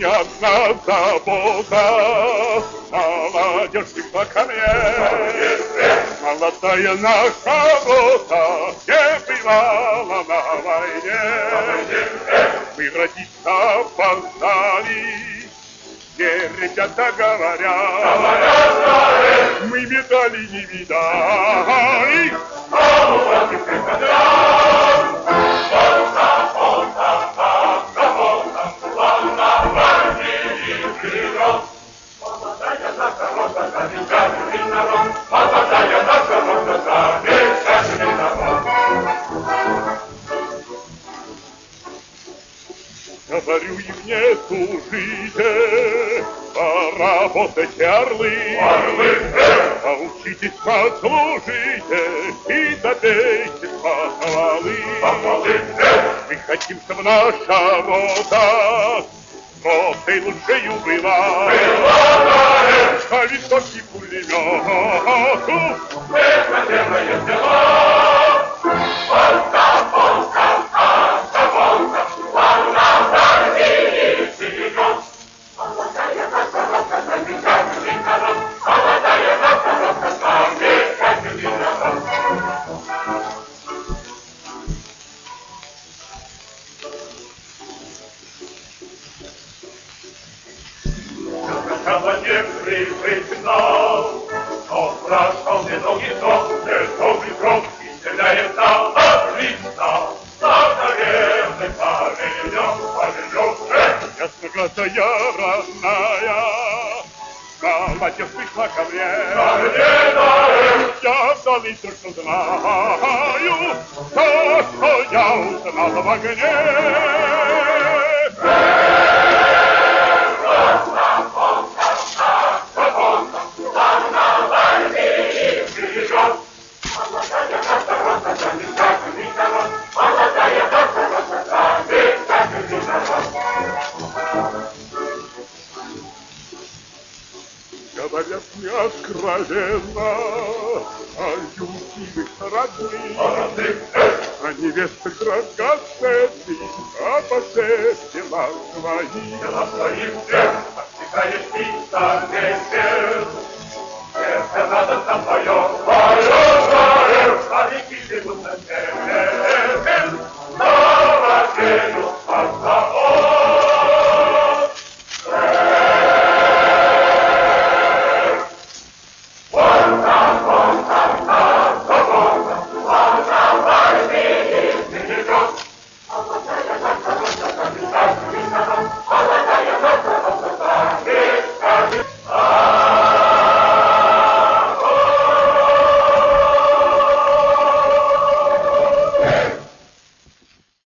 не одна забота. Молодежь пришла ко мне, молодая наша рота, где бывала на войне. Мы родиться опоздали, где ребята говорят, мы медали не видали. Говорю им, не служите, поработать орлы. Научитесь, послужите и добейте похвалы. Мы хотим, чтобы наша рота ротой лучшею была. А винтовки пулемету беспотерное дело. Человек припрятал, но прошел недолгий срок, недолгий срок, и стреляется отлично. Наверное, поведем. Ясноглазая родная, молодец пришла ко мне. Я вдали только знаю, то, что я узнал в огне. Говорят мне откровенно о любимых родных, о невестах драгоценных, о посетителах своих. Всех отсекаешь птица вместе, сердце радостно поет, а реки бегут на север.